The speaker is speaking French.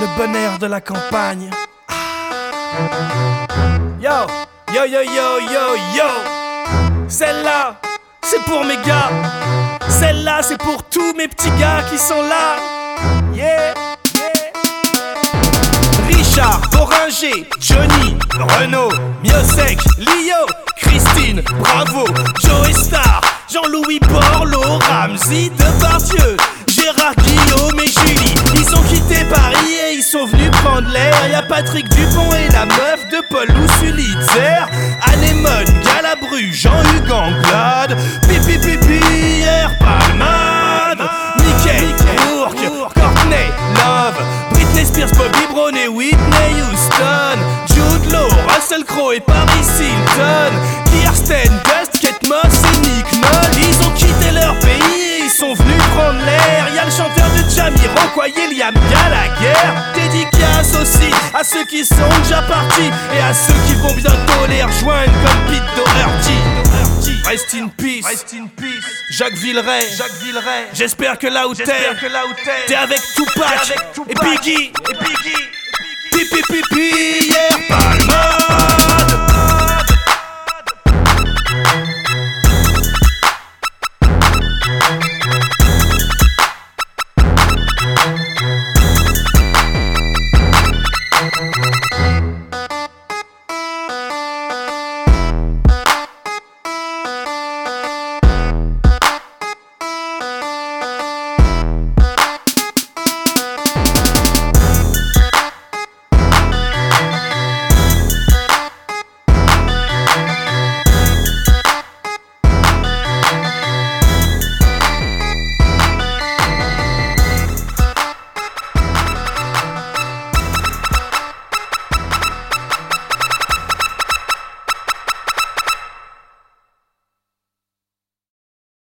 le bonheur de la campagne. Yo, yo, yo, yo, yo, yo. Celle-là, c'est pour mes gars. Celle-là, c'est pour tous mes petits gars qui sont là. Yeah, yeah. Richard, Boringer, Johnny, Renaud, Miosek, Lio, Christine, Bravo, Joe Star, Jean-Louis Borloo, Ramsey, Depardieu, Gérard Guillaume et Julie. Ils ont quitté Paris et ils sont venus prendre l'air. Y'a Patrick Dupont et la meuf de Paul Sulitzer, Anémone, Galabru, Jean-Hugues Anglade, Pipi Pipi, Pierre Palmade, Mickey, Bourque, Courtney, Love, Britney Spears, Bobby Brown et Whitney Houston, Jude Law, Russell Crowe et Paris Hilton, Kirsten Dunst, Kate Moss et Nick Nolte. Ils ont quitté leur pays et ils sont venus prendre l'air. Y'a le chanteur de Jamiroquai et Liam Gallagher. Dédicace aussi à ceux qui sont déjà partis et à ceux qui vont bientôt les rejoindre comme Pete Doherty. Rest in peace, Jacques Villeray. J'espère que là où t'es avec Tupac et Biggie. Pipi Pipi, Pierre Palmade.